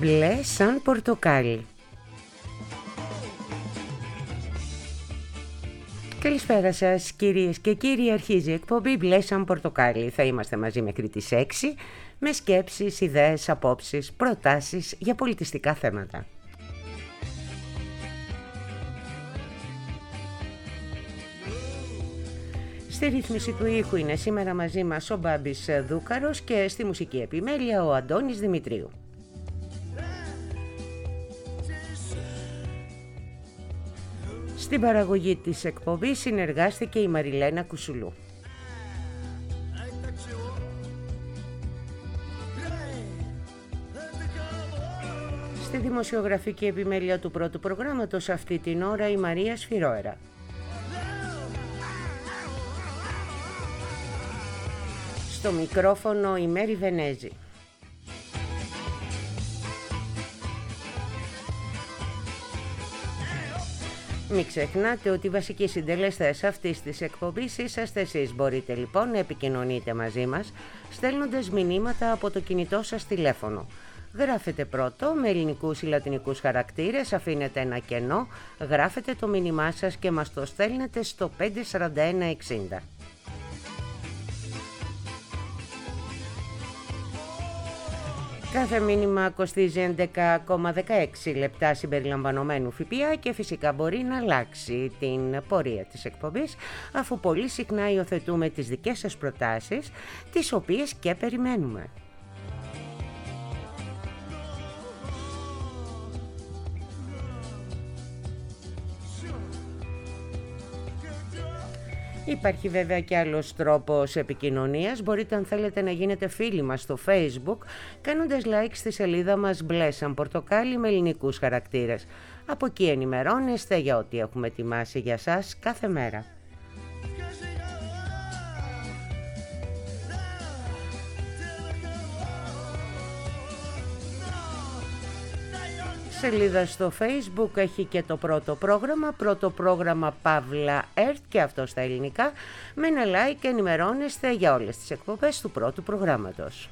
Μπλε σαν πορτοκάλι. Καλησπέρα σας κυρίες και κύριοι, αρχίζει η εκπομπή Μπλε σαν πορτοκάλι. Θα είμαστε μαζί μέχρι τις 6 με σκέψεις, ιδέες, απόψεις, προτάσεις για πολιτιστικά θέματα. Στη ρύθμιση του ήχου είναι σήμερα μαζί μας ο Μπάμπης Δούκαρος και στη μουσική επιμέλεια ο Αντώνης Δημητρίου. Στην παραγωγή της εκπομπής συνεργάστηκε η Μαριλένα Κουσουλού. Στη δημοσιογραφική επιμέλεια του πρώτου προγράμματος αυτή την ώρα η Μαρία Σφυρόερα. Στο μικρόφωνο η Μέρη Βενέζη. Μην ξεχνάτε ότι οι βασικοί συντελεστές αυτής της εκπομπής είσαστε εσείς. Μπορείτε λοιπόν να επικοινωνείτε μαζί μας στέλνοντας μηνύματα από το κινητό σας τηλέφωνο. Γράφετε πρώτο με ελληνικούς ή λατινικούς χαρακτήρες, αφήνετε ένα κενό, γράφετε το μήνυμά σας και μας το στέλνετε στο 54160. Κάθε μήνυμα κοστίζει 11,16 λεπτά συμπεριλαμβανομένου ΦΠΑ και φυσικά μπορεί να αλλάξει την πορεία της εκπομπής, αφού πολύ συχνά υιοθετούμε τις δικές σας προτάσεις, τις οποίες και περιμένουμε. Υπάρχει βέβαια και άλλος τρόπος επικοινωνίας. Μπορείτε, αν θέλετε, να γίνετε φίλοι μας στο Facebook κάνοντας like στη σελίδα μας Μπλε σαν πορτοκάλι με ελληνικούς χαρακτήρες. Από εκεί ενημερώνεστε για ό,τι έχουμε ετοιμάσει για σας κάθε μέρα. Σελίδα στο Facebook έχει και το πρώτο πρόγραμμα Παύλα ΕΡΤ και αυτό στα ελληνικά. Με ένα like ενημερώνεστε για όλες τις εκπομπές του πρώτου προγράμματος.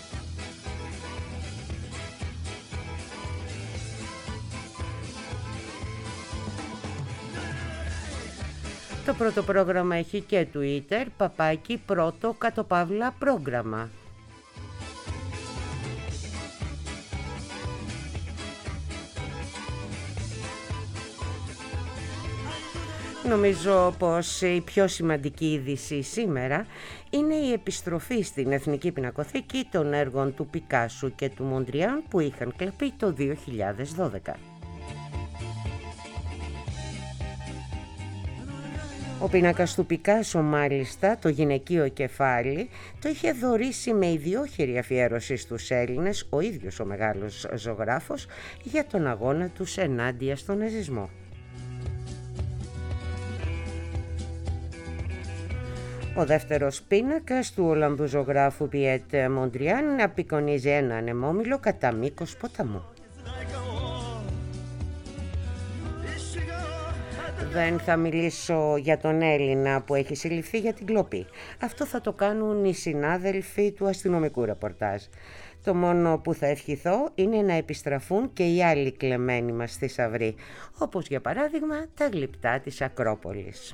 Το πρώτο πρόγραμμα έχει και Twitter, _πρώτο_Παύλα πρόγραμμα. Νομίζω πως η πιο σημαντική είδηση σήμερα είναι η επιστροφή στην Εθνική Πινακοθήκη των έργων του Πικάσου και του Μοντριάν που είχαν κλαπεί το 2012. Ο πίνακας του Πικάσο, μάλιστα, το γυναικείο κεφάλι, το είχε δωρήσει με ιδιόχειρη αφιέρωση στους Έλληνες ο ίδιος ο μεγάλος ζωγράφος για τον αγώνα τους ενάντια στον ναζισμό. Ο δεύτερος πίνακας του Ολλανδού ζωγράφου Πιέτ Μοντριάν απεικονίζει ένα ανεμόμυλο κατά μήκος ποταμού. Δεν θα μιλήσω για τον Έλληνα που έχει συλληφθεί για την κλοπή. Αυτό θα το κάνουν οι συνάδελφοι του αστυνομικού ρεπορτάζ. Το μόνο που θα ευχηθώ είναι να επιστραφούν και οι άλλοι κλεμμένοι μας θησαυροί, όπως για παράδειγμα τα γλυπτά της Ακρόπολης.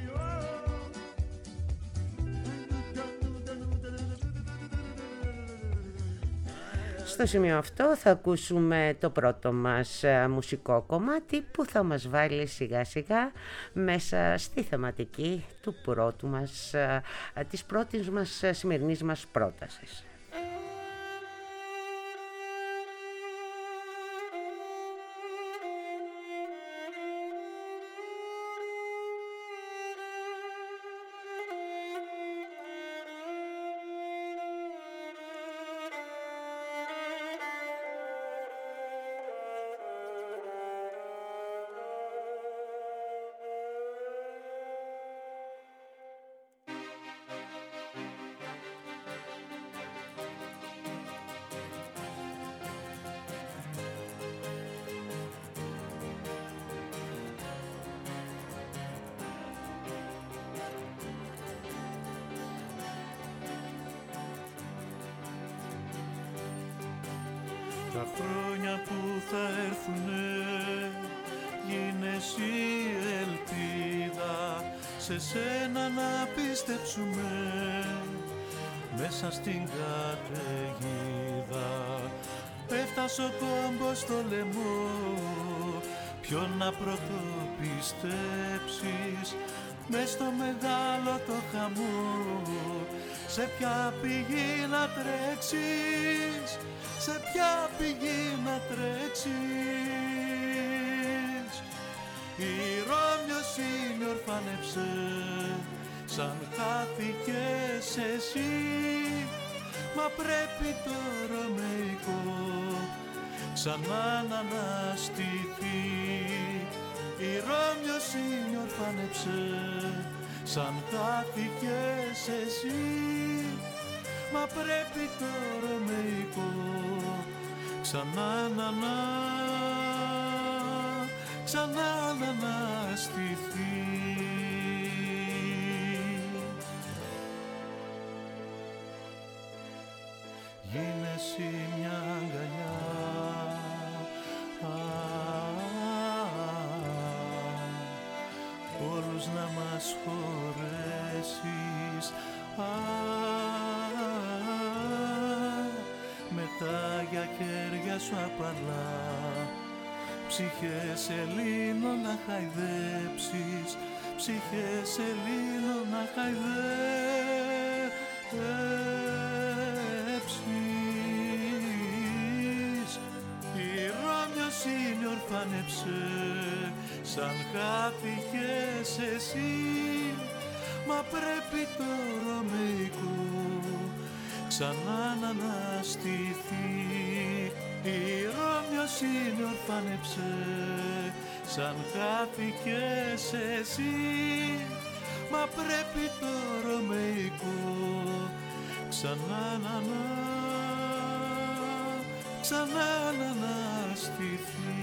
Στο σημείο αυτό θα ακούσουμε το πρώτο μας μουσικό κομμάτι που θα μας βάλει σιγά σιγά μέσα στη θεματική του πρώτου μας, της πρώτης μας σημερινής μας πρότασης. Τα χρόνια χρόνια που θα έρθουνε, γίνε εσύ ελπίδα, σε σένα να πιστέψουμε, μέσα στην καταιγίδα. Έφτασε ο κόμπος στο λαιμό, ποιον να πρωτοπιστέψεις, μες στο μεγάλο το χαμό, σε ποια πηγή να τρέξεις, σε ποια πηγή να τρέξεις. Η Ρώμιος είναι ορφάνεψε, σαν χάθηκες εσύ, μα πρέπει το ρωμαϊκό ξανά να αναστηθεί. Η Ρώμιος είναι ορφάνεψε, σαν χάθηκες εσύ, μα πρέπει το ρωμαϊκό ξανά να αναστηθεί. Γίνε εσύ μια αγκαλιά, όλους να μας χωρέσεις, με τα για χέρια σου απαλά, ψυχές Ελλήνων να χαϊδέψεις, ψυχές Ελλήνων να χαϊδέψεις. Η Ρώμιος είναι ορφάνεψε, σαν χάθηκες εσύ, μα πρέπει το ρωμαϊκό ξανά να αναστηθεί. Η Ρώμιος είναι ορφάνεψε, σαν χάθηκες εσύ, μα πρέπει το ρωμαϊκό ξανά να αναστηθεί.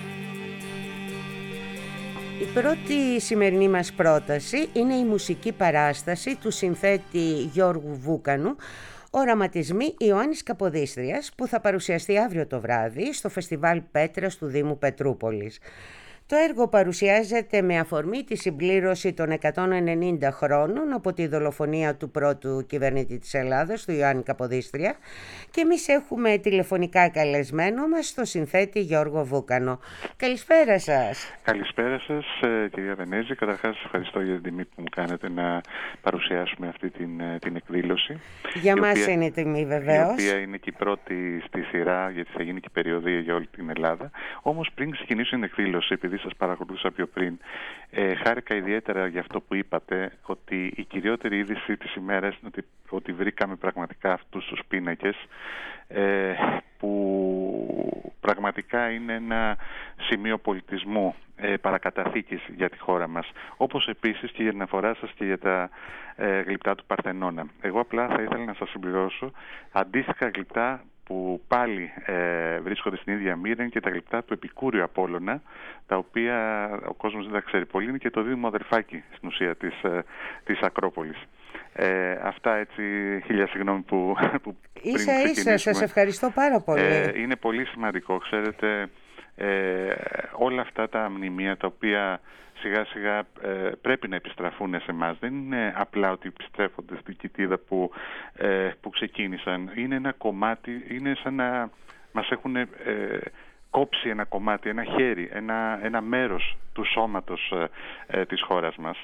Η πρώτη σημερινή μας πρόταση είναι η μουσική παράσταση του συνθέτη Γιώργου Βούκανου, Οραματισμοί Ιωάννης Καποδίστριας, που θα παρουσιαστεί αύριο το βράδυ στο Φεστιβάλ Πέτρας του Δήμου Πετρούπολης. Το έργο παρουσιάζεται με αφορμή τη συμπλήρωση των 190 χρόνων από τη δολοφονία του πρώτου κυβερνήτη της Ελλάδας, του Ιωάννη Καποδίστρια, και εμείς έχουμε τηλεφωνικά καλεσμένο μας το συνθέτη Γιώργο Βούκανο. Καλησπέρα σας. Καλησπέρα σας, κυρία Βενέζη. Καταρχάς, σας ευχαριστώ για την τιμή που μου κάνετε να παρουσιάσουμε αυτή την εκδήλωση. Για μας είναι τιμή, βεβαίως. Η οποία είναι και η πρώτη στη σειρά, γιατί θα γίνει και περιοδία για όλη την Ελλάδα. Όμως, πριν ξεκινήσω την εκδήλωση, επειδή σας παρακολούθησα πιο πριν, χάρηκα ιδιαίτερα για αυτό που είπατε, ότι η κυριότερη είδηση της ημέρας είναι ότι βρήκαμε πραγματικά αυτούς τους πίνακες, που πραγματικά είναι ένα σημείο πολιτισμού, παρακαταθήκης για τη χώρα μας, όπως επίσης και για την αφορά σας και για τα γλυπτά του Παρθενώνα. Εγώ απλά θα ήθελα να σας συμπληρώσω αντίστοιχα γλυπτά που πάλι βρίσκονται στην ίδια μοίρα, και τα γλυπτά του Επικούριου Απόλλωνα, τα οποία ο κόσμος δεν τα ξέρει πολύ, είναι και το δίδυμο αδερφάκι στην ουσία της Ακρόπολης. Αυτά έτσι, χίλια συγγνώμη που ίσα, σας ευχαριστώ πάρα πολύ. Είναι πολύ σημαντικό, ξέρετε, όλα αυτά τα μνημεία τα οποία σιγά σιγά πρέπει να επιστραφούν σε εμάς. Δεν είναι απλά ότι επιστρέφονται στην κοιτίδα που ξεκίνησαν. Είναι ένα κομμάτι, είναι σαν να μας έχουν κόψει ένα κομμάτι, ένα χέρι, ένα μέρος του σώματος της χώρας μας.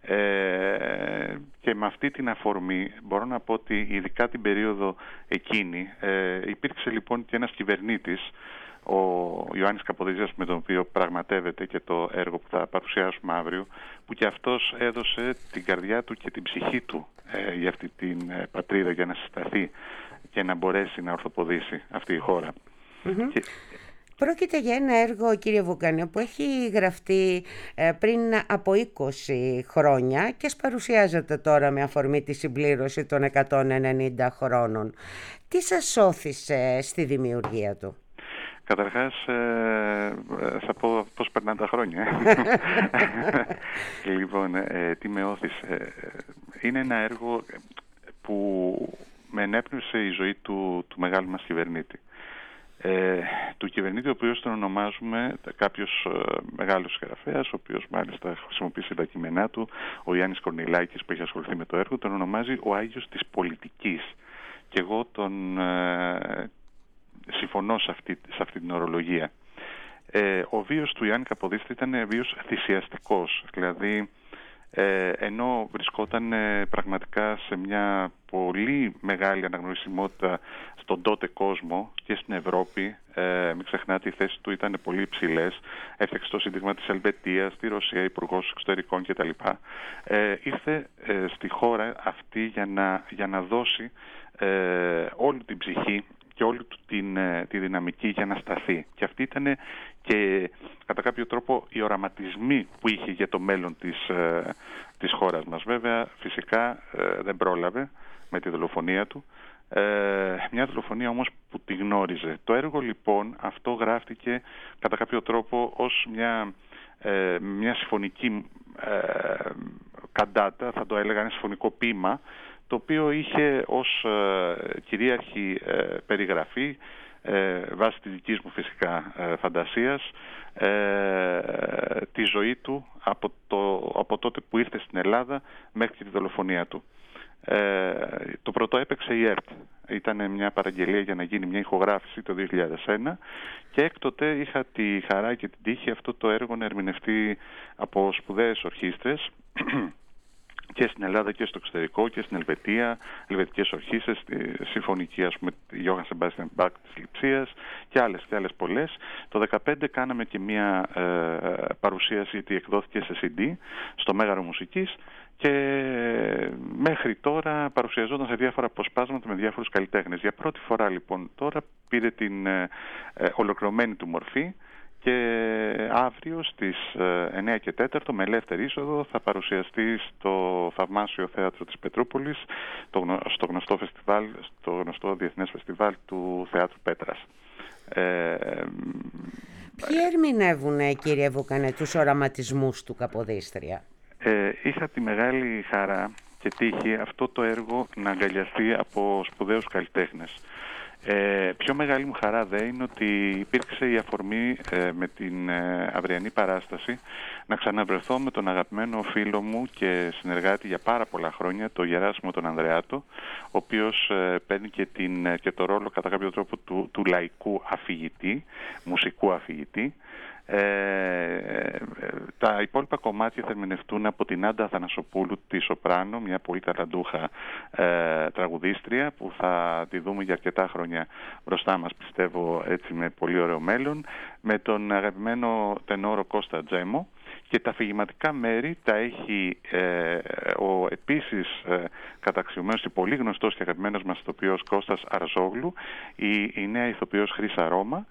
Και με αυτή την αφορμή μπορώ να πω ότι ειδικά την περίοδο εκείνη υπήρξε λοιπόν και ένας κυβερνήτης, ο Ιωάννης Καποδίστριας, με τον οποίο πραγματεύεται και το έργο που θα παρουσιάσουμε αύριο, που και αυτός έδωσε την καρδιά του και την ψυχή του για αυτή την πατρίδα, για να συσταθεί και να μπορέσει να ορθοποδήσει αυτή η χώρα. Και... Πρόκειται για ένα έργο, κύριε Βούκανο, που έχει γραφτεί πριν από 20 χρόνια και παρουσιάζεται τώρα με αφορμή τη συμπλήρωση των 190 χρόνων. Τι σας όθησε στη δημιουργία του? Καταρχάς, θα πω πώς περνάνε τα χρόνια. Λοιπόν, τι με όθησε? Είναι ένα έργο που με ενέπνευσε η ζωή του μεγάλου μας κυβερνήτη. του κυβερνήτη, ο οποίος τον ονομάζουμε κάποιος μεγάλος συγγραφέας, ο οποίος μάλιστα χρησιμοποιήσει τα κείμενά του, ο Γιάννης Κορνηλάκης που έχει ασχοληθεί με το έργο, τον ονομάζει ο Άγιος της Πολιτικής. Και εγώ τον συμφωνώ σε αυτή την ορολογία. Ο βίος του Ιωάννη Καποδίστρη ήταν βίος θυσιαστικός, δηλαδή ενώ βρισκόταν πραγματικά σε μια πολύ μεγάλη αναγνωρισιμότητα στον τότε κόσμο και στην Ευρώπη, μην ξεχνάτε, οι θέσεις του ήταν πολύ υψηλές, έφτιαξε το Σύνταγμα της Ελβετίας, στη Ρωσία, υπουργός εξωτερικών κτλ. Ήρθε στη χώρα αυτή για να δώσει όλη την ψυχή και όλη τη δυναμική για να σταθεί. Και αυτή ήταν και κατά κάποιο τρόπο οι οραματισμοί που είχε για το μέλλον της χώρας μας. Βέβαια, φυσικά δεν πρόλαβε με τη δολοφονία του. Μια δολοφονία όμως που τη γνώριζε. Το έργο λοιπόν αυτό γράφτηκε κατά κάποιο τρόπο ως μια συμφωνική καντάτα, θα το έλεγα ένα συμφωνικό ποίημα, το οποίο είχε ως κυρίαρχη περιγραφή, βάσει της δικής μου φυσικά φαντασίας, τη ζωή του από τότε που ήρθε στην Ελλάδα μέχρι και τη δολοφονία του. Το πρώτο έπαιξε η ΕΡΤ. Ήταν μια παραγγελία για να γίνει μια ηχογράφηση το 2001 και έκτοτε είχα τη χαρά και την τύχη αυτό το έργο να ερμηνευτεί από σπουδαίες ορχήστρες και στην Ελλάδα και στο εξωτερικό και στην Ελβετία, ελβετικές ορχήστρες, τη συμφωνική, ας πούμε, Johann Sebastian Bach της Λειψίας και άλλες πολλές. Το 2015 κάναμε και μια παρουσίαση, γιατί εκδόθηκε σε CD στο Μέγαρο Μουσικής και μέχρι τώρα παρουσιαζόταν σε διάφορα αποσπάσματα με διάφορους καλλιτέχνες. Για πρώτη φορά λοιπόν τώρα πήρε την ολοκληρωμένη του μορφή και αύριο στις 9 και 4 με ελεύθερη είσοδο θα παρουσιαστεί στο θαυμάσιο θέατρο της Πετρούπολης, στο γνωστό διεθνές φεστιβάλ του Θεάτρου Πέτρας. Ποιοι ερμηνεύουν, κύριε Βουκανέ, τους οραματισμούς του Καποδίστρια? Είχα τη μεγάλη χαρά και τύχη αυτό το έργο να αγκαλιαστεί από σπουδαίους καλλιτέχνες. Πιο μεγάλη μου χαρά δε είναι ότι υπήρξε η αφορμή με την αυριανή παράσταση να ξαναβρεθώ με τον αγαπημένο φίλο μου και συνεργάτη για πάρα πολλά χρόνια, τον Γεράσιμο τον Ανδρεάτο, ο οποίος παίρνει και το ρόλο κατά κάποιο τρόπο του λαϊκού αφηγητή, μουσικού αφηγητή. Τα υπόλοιπα κομμάτια θα ερμηνευτούν από την Άντα Αθανασοπούλου, τη σοπράνο, μια πολύ ταλαντούχα τραγουδίστρια που θα τη δούμε για αρκετά χρόνια μπροστά μας, πιστεύω, έτσι με πολύ ωραίο μέλλον, με τον αγαπημένο τενόρο Κώστα Τζέμο, και τα αφηγηματικά μέρη τα έχει ο επίσης καταξιωμένος και πολύ γνωστός και αγαπημένος μας ηθοποιός Κώστας Αρζόγλου, η νέα ηθοποιός Χρύσα Ρώμα.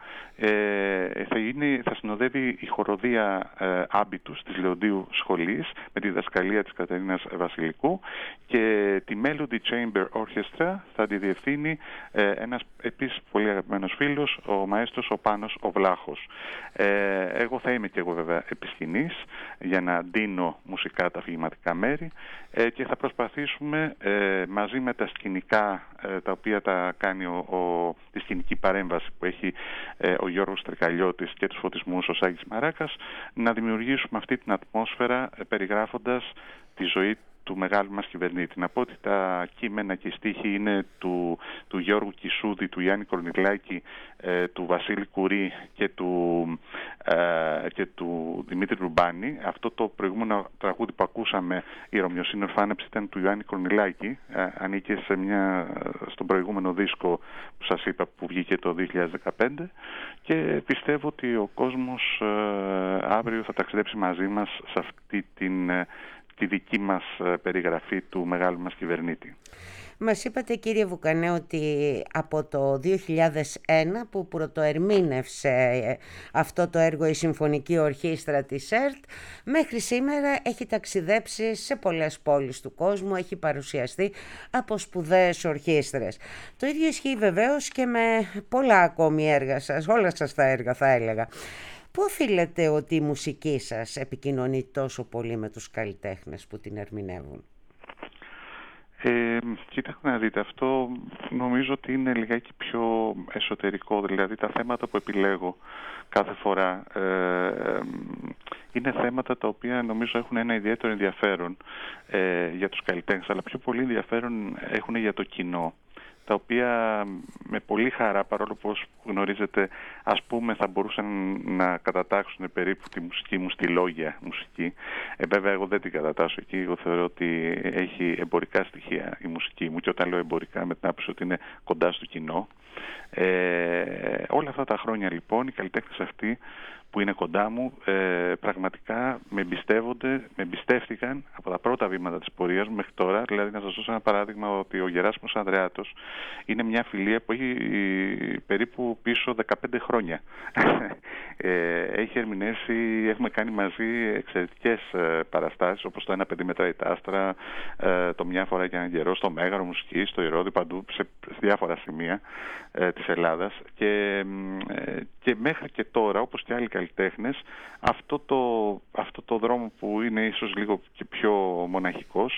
Θα συνοδεύει η χοροδία Άμπιτους της Λεοντίου Σχολής με τη διδασκαλία της Κατερίνας Βασιλικού, και τη Melody Chamber Orchestra θα τη διευθύνει ένας επίσης πολύ αγαπημένος φίλος, ο μαέστρος ο Πάνος ο Βλάχος. Εγώ θα είμαι και εγώ βέβαια επισκηνής για να ντύνω μουσικά τα αφηγηματικά μέρη και θα προσπαθήσουμε μαζί με τα σκηνικά τα οποία τα κάνει τη σκηνική παρέμβαση που έχει ο Γιώργος Τρικαλιώτης και τους φωτισμούς ο Σάκης Μαράκας, να δημιουργήσουμε αυτή την ατμόσφαιρα περιγράφοντας τη ζωή του μεγάλου μας κυβερνήτη. Να πω ότι τα κείμενα και οι στίχοι είναι του Γιώργου Κισούδη, του Γιάννη Κορνηλάκη, του Βασίλη Κουρί και του Δημήτρη Ρουμπάνη. Αυτό το προηγούμενο τραγούδι που ακούσαμε, η Ρωμιοσύνη Ορφάνεψη, ήταν του Γιάννη Κορνηλάκη. Ανήκε στον προηγούμενο δίσκο που σας είπα που βγήκε το 2015, και πιστεύω ότι ο κόσμος αύριο θα ταξιδέψει μαζί μας σε αυτή τη δική μας περιγραφή του μεγάλου μας κυβερνήτη. Μας είπατε, κύριε Βουκανέ, ότι από το 2001 που πρωτοερμήνευσε αυτό το έργο η Συμφωνική Ορχήστρα της ΕΡΤ, μέχρι σήμερα έχει ταξιδέψει σε πολλές πόλεις του κόσμου, έχει παρουσιαστεί από σπουδαίες ορχήστρες. Το ίδιο ισχύει βεβαίως και με πολλά ακόμη έργα σας, όλα σας τα έργα θα έλεγα. Πού οφείλεται ότι η μουσική σας επικοινωνεί τόσο πολύ με τους καλλιτέχνες που την ερμηνεύουν? Κοίταξτε να δείτε, αυτό νομίζω ότι είναι λιγάκι πιο εσωτερικό. Δηλαδή τα θέματα που επιλέγω κάθε φορά είναι θέματα τα οποία νομίζω έχουν ένα ιδιαίτερο ενδιαφέρον για τους καλλιτέχνες, αλλά πιο πολύ ενδιαφέρον έχουν για το κοινό, τα οποία με πολύ χαρά, παρόλο που γνωρίζετε, ας πούμε, θα μπορούσαν να κατατάξουν περίπου τη μουσική μου στη λόγια μουσική. Βέβαια, εγώ δεν την κατατάσσω εκεί. Εγώ θεωρώ ότι έχει εμπορικά στοιχεία η μουσική μου, και όταν λέω εμπορικά, με την άποψη ότι είναι κοντά στο κοινό. Όλα αυτά τα χρόνια, λοιπόν, οι καλλιτέχνες αυτοί που είναι κοντά μου πραγματικά με εμπιστεύτηκαν από τα πρώτα βήματα της πορείας μου μέχρι τώρα. Δηλαδή, να σας δώσω ένα παράδειγμα, ότι ο Γεράσιμος Ανδρεάτος είναι μια φιλία που έχει περίπου πίσω 15 χρόνια. Έχει ερμηνεύσει, έχουμε κάνει μαζί εξαιρετικές παραστάσεις, όπως το «Ένα παιδί μετράει τα άστρα», το «Μια φορά και έναν καιρό», στο Μέγαρο Μουσικής, στο Ηρώδη, παντού, σε διάφορα σημεία της Ελλάδας. Και μέχρι και τώρα, όπως και άλλοι καλλιτέχνες, αυτό το δρόμο που είναι ίσως λίγο και πιο μοναχικός,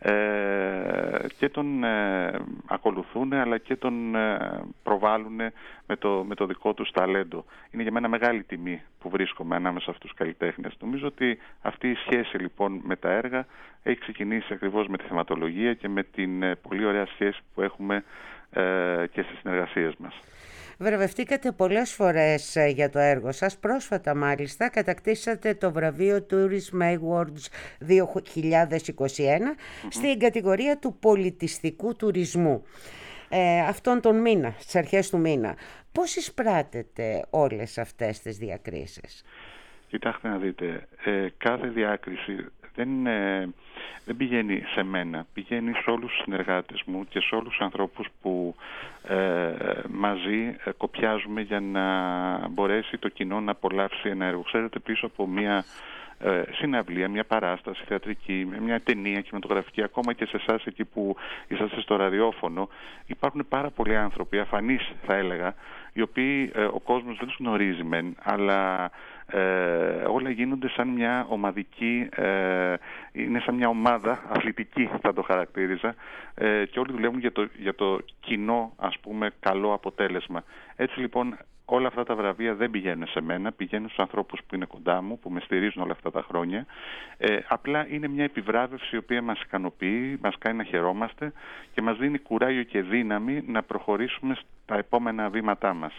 και τον ακολουθούν, αλλά και τον προβάλλουν με το δικό τους ταλέντο. Είναι για μένα μεγάλη τιμή που βρίσκομαι ανάμεσα σε αυτούς τους καλλιτέχνες. Νομίζω ότι αυτή η σχέση, λοιπόν, με τα έργα έχει ξεκινήσει ακριβώς με τη θεματολογία και με την πολύ ωραία σχέση που έχουμε και στις συνεργασίες μας. Βραβευτήκατε πολλές φορές για το έργο σας. Πρόσφατα, μάλιστα, κατακτήσατε το βραβείο Tourism Awards 2021 στην κατηγορία του πολιτιστικού τουρισμού. Αυτόν τον μήνα, στις αρχές του μήνα. Πώς εισπράτετε όλες αυτές τις διακρίσεις? Κοιτάξτε να δείτε, κάθε διάκριση δεν πηγαίνει σε μένα, πηγαίνει σε όλους τους συνεργάτες μου και σε όλους τους ανθρώπους που μαζί κοπιάζουμε για να μπορέσει το κοινό να απολαύσει ένα έργο. Ξέρετε, πίσω από μια συναυλία, μια παράσταση θεατρική, μια ταινία κινηματογραφική, ακόμα και σε εσάς εκεί που είσαστε στο ραδιόφωνο, υπάρχουν πάρα πολλοί άνθρωποι, αφανείς θα έλεγα, οι οποίοι ο κόσμος δεν τους γνωρίζει μεν, αλλά όλα γίνονται σαν μια ομαδική, είναι σαν μια ομάδα αθλητική, θα το χαρακτήριζα, και όλοι δουλεύουν για το κοινό, ας πούμε, καλό αποτέλεσμα. Έτσι, λοιπόν, όλα αυτά τα βραβεία δεν πηγαίνουν σε μένα, πηγαίνουν στους ανθρώπους που είναι κοντά μου, που με στηρίζουν όλα αυτά τα χρόνια. Απλά είναι μια επιβράβευση η οποία μας ικανοποιεί, μας κάνει να χαιρόμαστε και μας δίνει κουράγιο και δύναμη να προχωρήσουμε στα επόμενα βήματά μας.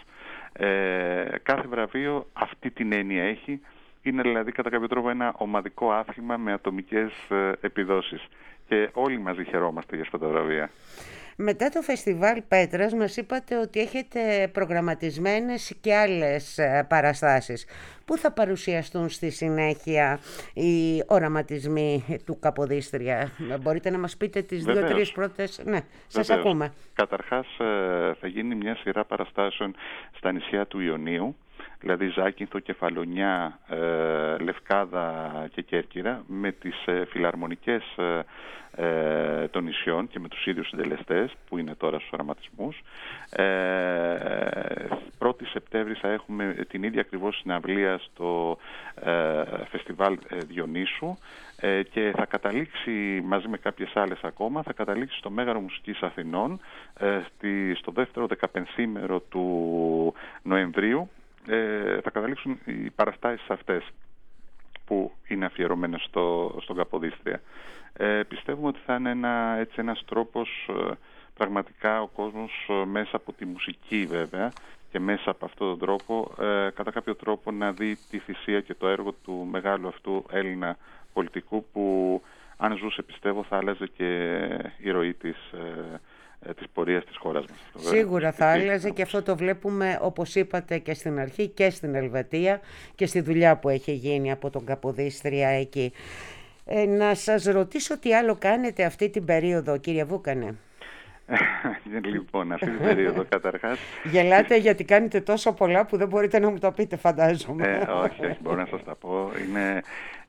Κάθε βραβείο αυτή την έννοια έχει. Είναι δηλαδή κατά κάποιο τρόπο ένα ομαδικό άθλημα με ατομικές επιδόσεις. Και όλοι μαζί χαιρόμαστε για αυτά τα βραβεία. Μετά το Φεστιβάλ Πέτρας μας είπατε ότι έχετε προγραμματισμένες και άλλες παραστάσεις. Πού θα παρουσιαστούν στη συνέχεια οι οραματισμοί του Καποδίστρια? Μπορείτε να μας πείτε τις 2-3 πρώτες? Ναι, σας ακούμε. Καταρχάς θα γίνει μια σειρά παραστάσεων στα νησιά του Ιωνίου, δηλαδή Ζάκυνθο, Κεφαλονιά, Λευκάδα και Κέρκυρα, με τις φιλαρμονικές των νησιών και με τους ίδιους συντελεστές που είναι τώρα στους οραματισμούς. 1η Σεπτέμβρη θα έχουμε την ίδια ακριβώς συναυλία στο Φεστιβάλ Διονύσου, και θα καταλήξει μαζί με κάποιες άλλες ακόμα, θα καταλήξει στο Μέγαρο Μουσικής Αθηνών στο δεύτερο 15ήμερο του Νοεμβρίου. Θα καταλήξουν οι παραστάσεις αυτές που είναι αφιερωμένες στον Καποδίστρια. Πιστεύουμε ότι θα είναι ένας τρόπος πραγματικά ο κόσμος μέσα από τη μουσική, βέβαια, και μέσα από αυτόν τον τρόπο κατά κάποιο τρόπο να δει τη θυσία και το έργο του μεγάλου αυτού Έλληνα πολιτικού, που αν ζούσε, πιστεύω, θα άλλαζε και η ροή της πορείας της χώρας μας. Σίγουρα θα άλλαζε, και αυτό το βλέπουμε, όπως είπατε και στην αρχή, και στην Ελβετία και στη δουλειά που έχει γίνει από τον Καποδίστρια εκεί. Να σας ρωτήσω τι άλλο κάνετε αυτή την περίοδο, κύριε Βούκανε? Λοιπόν, αυτή την περίοδο καταρχάς... Γελάτε γιατί κάνετε τόσο πολλά που δεν μπορείτε να μου το πείτε, φαντάζομαι. Όχι, μπορώ να σας τα πω.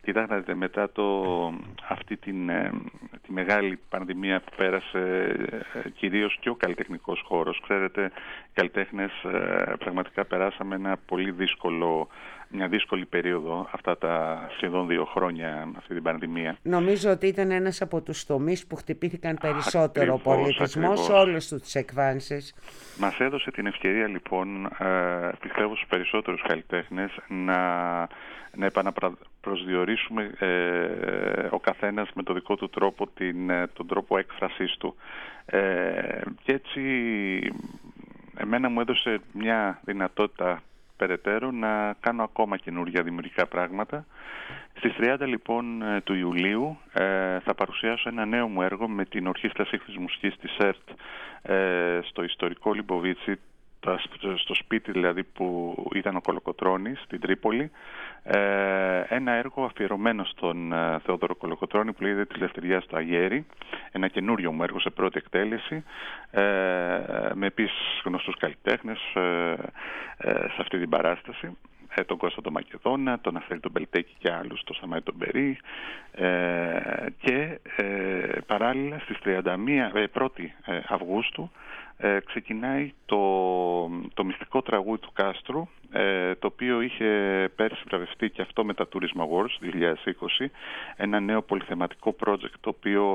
Κοιτάξτε, μετά αυτή τη μεγάλη πανδημία που πέρασε κυρίως και ο καλλιτεχνικός χώρος, ξέρετε, οι καλλιτέχνες πραγματικά περάσαμε μια δύσκολη περίοδο αυτά τα σχεδόν 2 χρόνια, αυτή την πανδημία. Νομίζω ότι ήταν ένας από τους τομείς που χτυπήθηκαν περισσότερο ο πολιτισμός σε όλες τις εκφάνσεις. Μας έδωσε την ευκαιρία λοιπόν, πιστεύω στους περισσότερους καλλιτέχνες, να επαναπροσδιορίσουμε ο καθένας με το δικό του τρόπο τον τρόπο έκφρασής του. Και έτσι εμένα μου έδωσε μια δυνατότητα περαιτέρω να κάνω ακόμα καινούργια δημιουργικά πράγματα. Στις 30 λοιπόν του Ιουλίου θα παρουσιάσω ένα νέο μου έργο με την Ορχήστρα Σύγχρονης Μουσικής της ΕΡΤ στο ιστορικό Λιμποβίτσι, στο σπίτι δηλαδή που ήταν ο Κολοκοτρώνης στην Τρίπολη. Ένα έργο αφιερωμένο στον Θεόδωρο Κολοκοτρώνη που λέγεται «Της Λευτεριάς στο Αγέρι», ένα καινούριο μου έργο σε πρώτη εκτέλεση, με επίσης γνωστούς καλλιτέχνες σε αυτή την παράσταση, τον Κώστα τον Μακεδόνα, τον Αστέρη τον Πελτέκη και άλλους, τον Σαμάη τον Περί, και παράλληλα στις 1η Αυγούστου ξεκινάει το μυστικό τραγούδι του Κάστρου, το οποίο είχε πέρσι βραβευτεί και αυτό με τα Tourism Awards 2020, ένα νέο πολυθεματικό project, το οποίο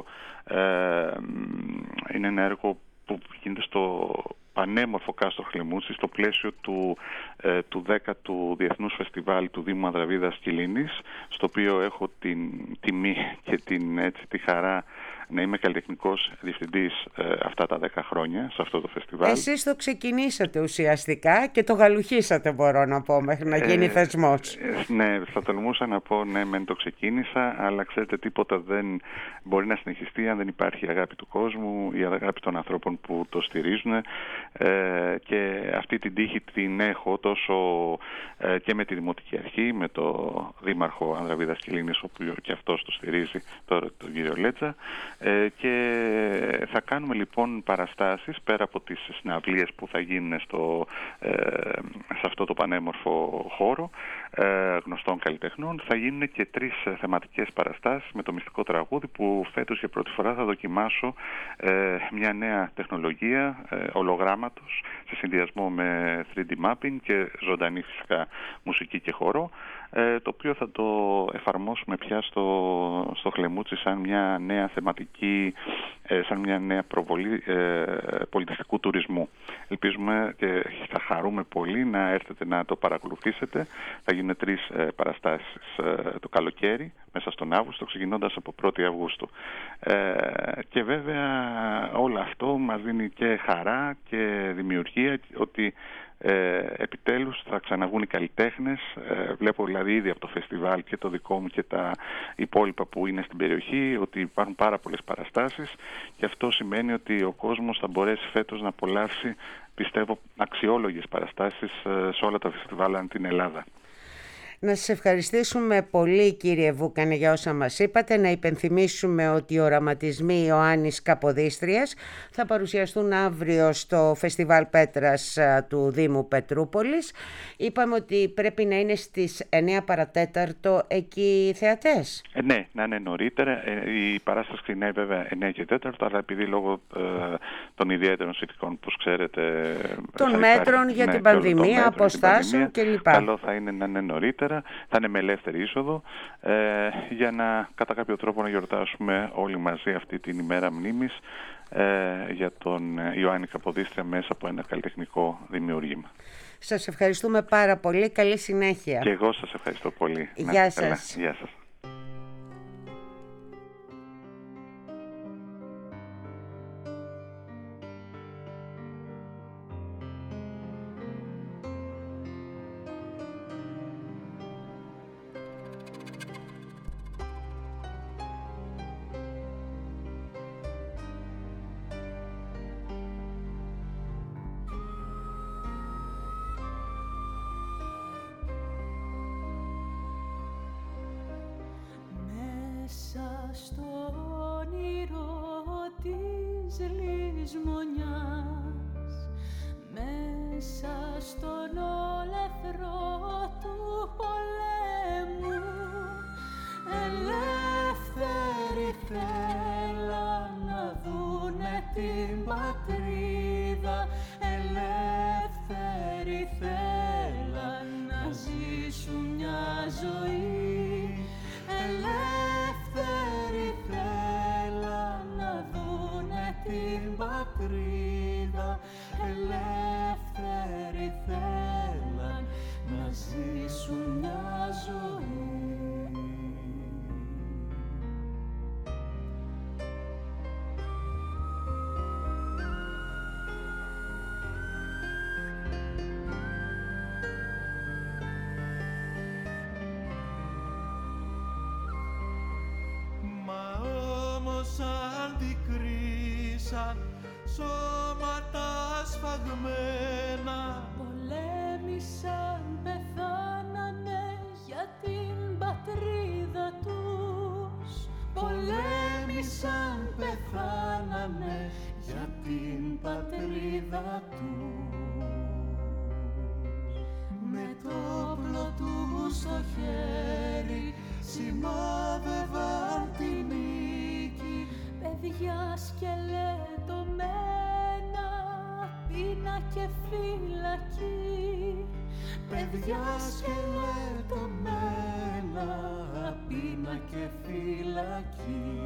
είναι ένα έργο που γίνεται στο πανέμορφο Κάστρο Χλεμούτσι, στο πλαίσιο του 10ου Διεθνούς Φεστιβάλ του Δήμου Ανδραβίδας Κιλίνης, στο οποίο έχω την τιμή και τη χαρά να είμαι καλλιτεχνικός διευθυντής αυτά τα 10 χρόνια σε αυτό το φεστιβάλ. Εσείς το ξεκινήσατε ουσιαστικά και το γαλουχίσατε, μπορώ να πω, μέχρι να γίνει θεσμός. Ναι, θα τολμούσα να πω, ναι, μεν το ξεκίνησα, αλλά ξέρετε, τίποτα δεν μπορεί να συνεχιστεί αν δεν υπάρχει αγάπη του κόσμου, η αγάπη των ανθρώπων που το στηρίζουν, και αυτή την τύχη την έχω τόσο και με τη Δημοτική Αρχή, με το Δήμαρχο Ανδραβίδας Κιλίνης, ο οποίος και αυτός το στηρίζει τώρα, τον κύριο Λέτσα. Και θα κάνουμε λοιπόν παραστάσεις πέρα από τις συναυλίες που θα γίνουν σε αυτό το πανέμορφο χώρο γνωστών καλλιτεχνών. Θα γίνουν και 3 θεματικές παραστάσεις με το μυστικό τραγούδι, που φέτος για πρώτη φορά θα δοκιμάσω μια νέα τεχνολογία ολογράμματος σε συνδυασμό με 3D mapping και ζωντανή φυσικά μουσική και χορό, το οποίο θα το εφαρμόσουμε πια στο Χλεμούτσι σαν μια νέα θεματική, σαν μια νέα προβολή πολιτιστικού τουρισμού. Ελπίζουμε και θα χαρούμε πολύ να έρθετε να το παρακολουθήσετε. Θα γίνουν 3 παραστάσεις το καλοκαίρι, μέσα στον Αύγουστο, ξεκινώντας από 1η Αυγούστου. Και βέβαια όλο αυτό μας δίνει και χαρά και δημιουργία, ότι επιτέλους θα ξαναβγούν οι καλλιτέχνες. Βλέπω δηλαδή ήδη από το φεστιβάλ και το δικό μου και τα υπόλοιπα που είναι στην περιοχή ότι υπάρχουν πάρα πολλές παραστάσεις, και αυτό σημαίνει ότι ο κόσμος θα μπορέσει φέτος να απολαύσει, πιστεύω, αξιόλογες παραστάσεις σε όλα τα φεστιβάλ ανά την Ελλάδα. Να σας ευχαριστήσουμε πολύ, κύριε Βούκανε, για όσα μας είπατε. Να υπενθυμίσουμε ότι οι οραματισμοί Ιωάννης Καποδίστριας θα παρουσιαστούν αύριο στο Φεστιβάλ Πέτρας του Δήμου Πετρούπολης. Είπαμε ότι πρέπει να είναι στις 9 παρατέταρτο εκεί οι θεατές. Ναι, να είναι νωρίτερα. Η παράσταση ξεκινάει βέβαια 9 και 4, αλλά επειδή λόγω των ιδιαίτερων συνθηκών, που ξέρετε, των μέτρων για την πανδημία, αποστάσεων κλπ. Καλό θα είναι να είναι νωρίτερα. Θα είναι με ελεύθερη είσοδο, για να κατά κάποιο τρόπο να γιορτάσουμε όλοι μαζί αυτή την ημέρα μνήμης για τον Ιωάννη Καποδίστρια μέσα από ένα καλλιτεχνικό δημιούργημα. Σας ευχαριστούμε πάρα πολύ. Καλή συνέχεια. Και εγώ σας ευχαριστώ πολύ. Γεια σας. Γεια σας. Στο όνειρο της λησμονιάς, μέσα στον όλεθρο του πολέμου, πατρίδα, ελεύθεροι θέλαν να ζήσουν μια ζωή. Αντικρίσαν σώματα σφαγμένα, πολέμησαν, πεθάνανε για την πατρίδα τους. Πολέμησαν, πεθάνανε για την πατρίδα τους. Με το όπλο τους στο χέρι σημάδευαν τη νίκη. Παιδιά σκελετωμένα, πείνα και φυλακή. Παιδιά σκελετωμένα, πείνα και φυλακή.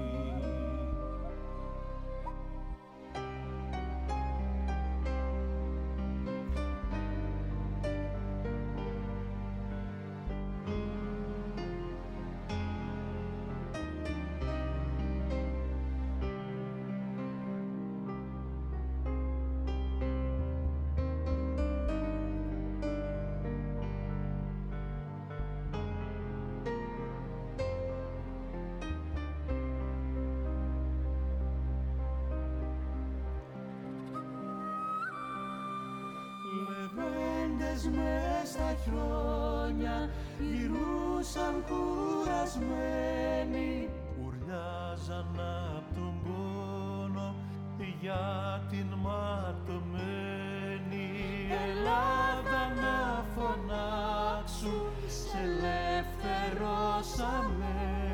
Μες στα χιόνια γυρούσαν κουρασμένοι, ουρλιάζαν απ' τον πόνο για την ματωμένη Ελλάδα να φωνάξουν, σε ελευθερώσαμε.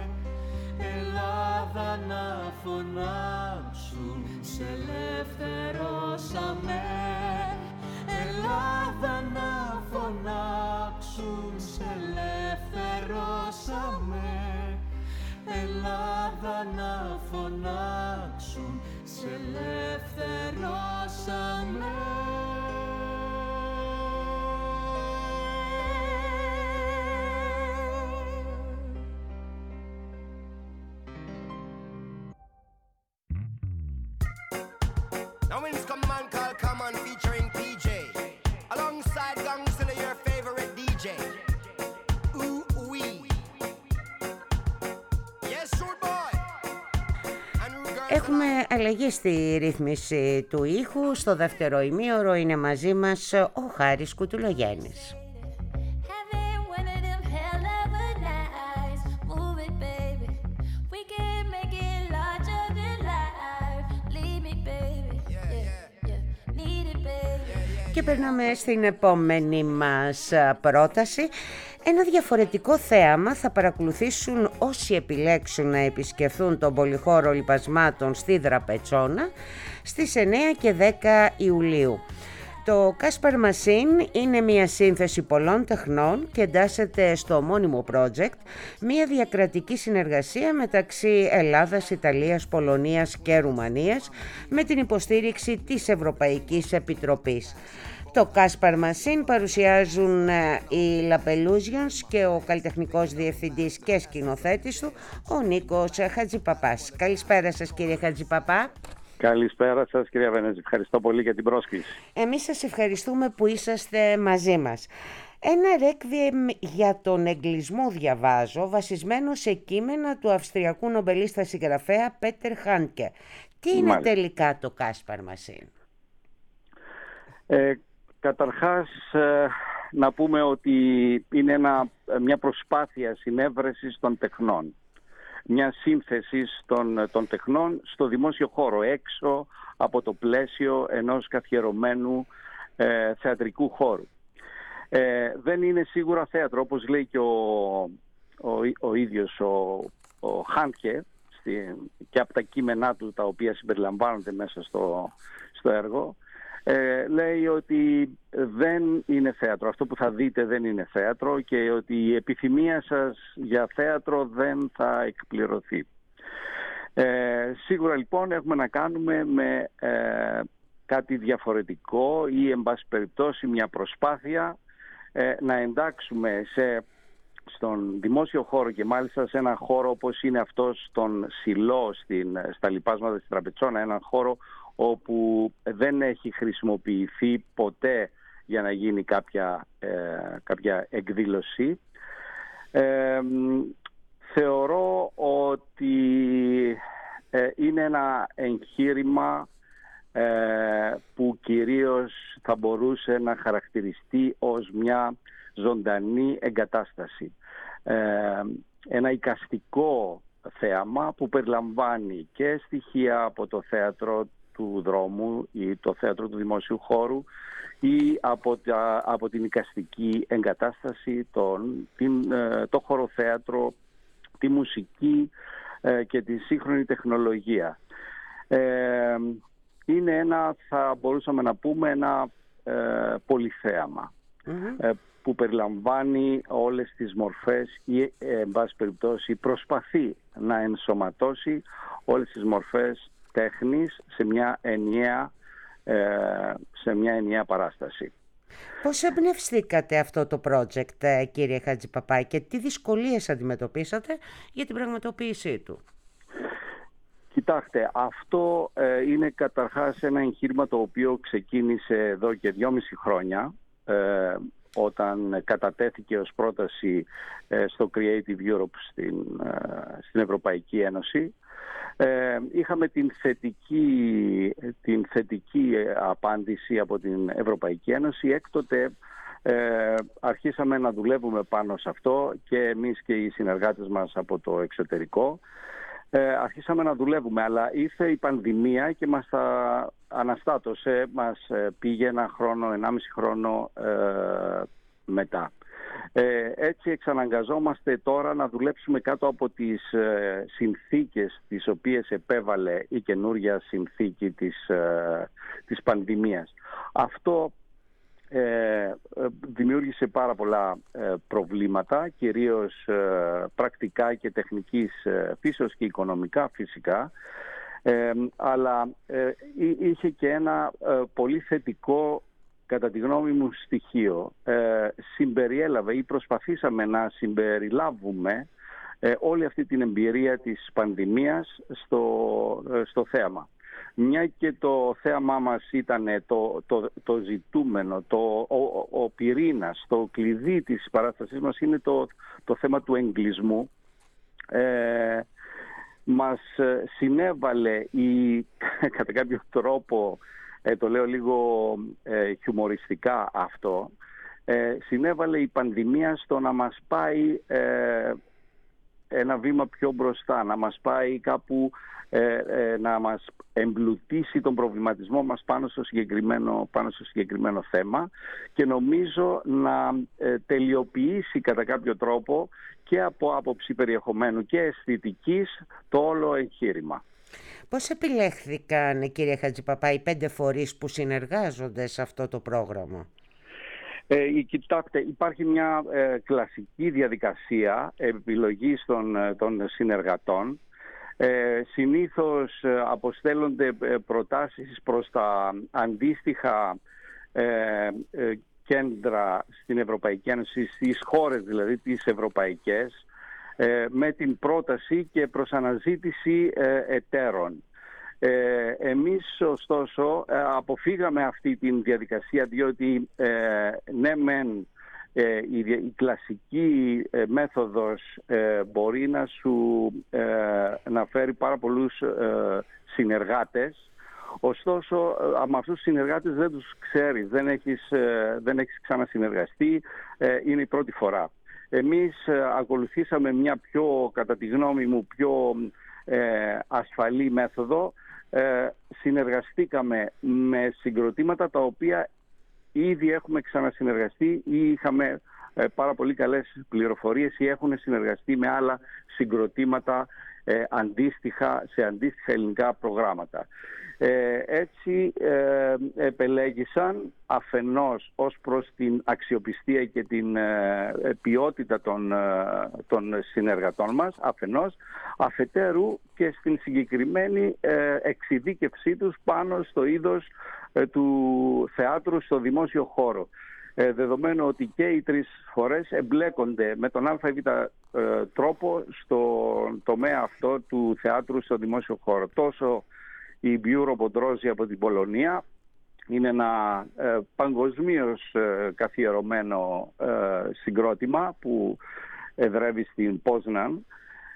Ελλάδα να φωνάξουν, σε ελευθερώσαμε. Ελλάδα να φωνάξουν, σε ελευθερώσαμε. Ελλάδα να φωνάξουν, σε ελευθερώσαμε. Now when it's come man called Common featuring PJ, alongside Gangster, your favorite DJ. Ooh wee. Yes, sure boy. Έχουμε αλλαγή στη ρύθμιση του ήχου. Στο δεύτερο ημίωρο είναι μαζί μας ο Χάρης Κουτουλογέννης. Και περνάμε στην επόμενη μας πρόταση. Ένα διαφορετικό θέαμα θα παρακολουθήσουν όσοι επιλέξουν να επισκεφθούν τον πολυχώρο λιπασμάτων στη Δραπετσόνα στις 9 και 10 Ιουλίου. Το Caspar Machine είναι μια σύνθεση πολλών τεχνών και εντάσσεται στο μόνιμο project, μια διακρατική συνεργασία μεταξύ Ελλάδας, Ιταλίας, Πολωνίας και Ρουμανίας με την υποστήριξη της Ευρωπαϊκής Επιτροπής. Το Caspar Machine παρουσιάζουν οι Λαπελούζιονς και ο καλλιτεχνικός διευθυντής και σκηνοθέτης του, ο Νίκος Χατζηπαπάς. Καλησπέρα σας κύριε Χατζηπαπά. Καλησπέρα σας κυρία Βενέζη, ευχαριστώ πολύ για την πρόσκληση. Εμείς σας ευχαριστούμε που είσαστε μαζί μας. Ένα ρέκβιεμ για τον εγκλισμό διαβάζω, βασισμένο σε κείμενα του Αυστριακού νομπελίστα συγγραφέα Πέτερ Χάντκε. Τι είναι τελικά το Caspar Machine? Καταρχάς να πούμε ότι είναι μια προσπάθεια συνέβρεσης των τεχνών. Μια σύνθεση των τεχνών στο δημόσιο χώρο, έξω από το πλαίσιο ενός καθιερωμένου θεατρικού χώρου. Δεν είναι σίγουρα θέατρο, όπως λέει και ο ίδιος ο Χάντκε και από τα κείμενά του τα οποία συμπεριλαμβάνονται μέσα στο έργο. Λέει ότι δεν είναι θέατρο, αυτό που θα δείτε δεν είναι θέατρο και ότι η επιθυμία σας για θέατρο δεν θα εκπληρωθεί. Σίγουρα λοιπόν έχουμε να κάνουμε με κάτι διαφορετικό ή εν πάση περιπτώσει μια προσπάθεια να εντάξουμε στον δημόσιο χώρο και μάλιστα σε ένα χώρο όπως είναι αυτός τον Σιλό στα λοιπάσματα της Τραπετσόνα, έναν χώρο όπου δεν έχει χρησιμοποιηθεί ποτέ για να γίνει κάποια εκδήλωση. Θεωρώ ότι είναι ένα εγχείρημα που κυρίως θα μπορούσε να χαρακτηριστεί ως μια ζωντανή εγκατάσταση. Ένα εικαστικό θέαμα που περιλαμβάνει και στοιχεία από το θέατρο του δρόμου ή το θέατρο του δημόσιου χώρου ή από την εικαστική εγκατάσταση, το χωροθέατρο, τη μουσική και τη σύγχρονη τεχνολογία. Είναι θα μπορούσαμε να πούμε, ένα πολυθέαμα που περιλαμβάνει όλες τις μορφές ή, εν πάση περιπτώσει, προσπαθεί να ενσωματώσει όλες τις μορφές τέχνης σε μια ενιαία παράσταση. Πώς εμπνευστήκατε αυτό το project, κύριε Χατζηπαπάη, και τι δυσκολίες αντιμετωπίσατε για την πραγματοποίησή του? Κοιτάξτε, αυτό είναι καταρχάς ένα εγχείρημα το οποίο ξεκίνησε εδώ και 2,5 χρόνια, όταν κατατέθηκε ως πρόταση στο Creative Europe στην Ευρωπαϊκή Ένωση. Είχαμε την θετική απάντηση από την Ευρωπαϊκή Ένωση. Έκτοτε αρχίσαμε να δουλεύουμε πάνω σε αυτό και εμείς και οι συνεργάτες μας από το εξωτερικό. Αρχίσαμε να δουλεύουμε, αλλά ήρθε η πανδημία και μας αναστάτωσε, μας πήγε 1,5 χρόνο μετά. Έτσι εξαναγκαζόμαστε τώρα να δουλέψουμε κάτω από τις συνθήκες τις οποίες επέβαλε η καινούρια συνθήκη της πανδημίας. Αυτό δημιούργησε πάρα πολλά προβλήματα, κυρίως πρακτικά και τεχνικής φύσεως και οικονομικά φυσικά, αλλά είχε και ένα πολύ θετικό, κατά τη γνώμη μου, στοιχείο. Συμπεριέλαβε ή προσπαθήσαμε να συμπεριλάβουμε όλη αυτή την εμπειρία της πανδημίας στο θέαμα. Μια και το θέαμά μας ήταν το ζητούμενο, ο πυρήνας, το κλειδί της παράστασής μας είναι το θέμα του εγκλισμού. Μας συνέβαλε κατά κάποιο τρόπο, το λέω λίγο χιουμοριστικά αυτό, συνέβαλε η πανδημία στο να μας πάει ένα βήμα πιο μπροστά, να μας πάει κάπου, να μας εμπλουτίσει τον προβληματισμό μας πάνω στο συγκεκριμένο θέμα και νομίζω να τελειοποιήσει κατά κάποιο τρόπο και από άποψη περιεχομένου και αισθητικής το όλο εγχείρημα. Πώς επιλέχθηκαν, κύριε Χατζηπαπάη, 5 φορείς που συνεργάζονται σε αυτό το πρόγραμμα? Κοιτάξτε, υπάρχει μια κλασική διαδικασία επιλογής των συνεργατών. Συνήθως αποστέλλονται προτάσεις προς τα αντίστοιχα κέντρα στην Ευρωπαϊκή Ένωση, στις χώρες δηλαδή τις ευρωπαϊκές, με την πρόταση και προς αναζήτηση εταίρων. Εμείς ωστόσο αποφύγαμε αυτή την διαδικασία, διότι ναι μεν η κλασική μέθοδος μπορεί να φέρει πάρα πολλούς συνεργάτες, ωστόσο με αυτούς τους συνεργάτες δεν τους ξέρεις, δεν έχεις ξανασυνεργαστεί, είναι η πρώτη φορά. Εμείς ακολουθήσαμε μια κατά τη γνώμη μου, πιο ασφαλή μέθοδο. Συνεργαστήκαμε με συγκροτήματα τα οποία ήδη έχουμε ξανασυνεργαστεί ή είχαμε πάρα πολύ καλές πληροφορίες ή έχουν συνεργαστεί με άλλα συγκροτήματα σε αντίστοιχα ελληνικά προγράμματα. Έτσι επελέγησαν αφενός ως προς την αξιοπιστία και την ποιότητα των συνεργατών μας, αφενός, αφετέρου και στην συγκεκριμένη εξειδίκευσή τους πάνω στο είδος του θεάτρου στο δημόσιο χώρο. Δεδομένου ότι και οι τρεις φορές εμπλέκονται με τον ΑΒ τρόπο στο τομέα αυτό του θεάτρου στο δημόσιο χώρο. Τόσο η Μπιούρο Ποντρόζη από την Πολωνία είναι ένα παγκοσμίως καθιερωμένο συγκρότημα που εδρεύει στην Πόσναν,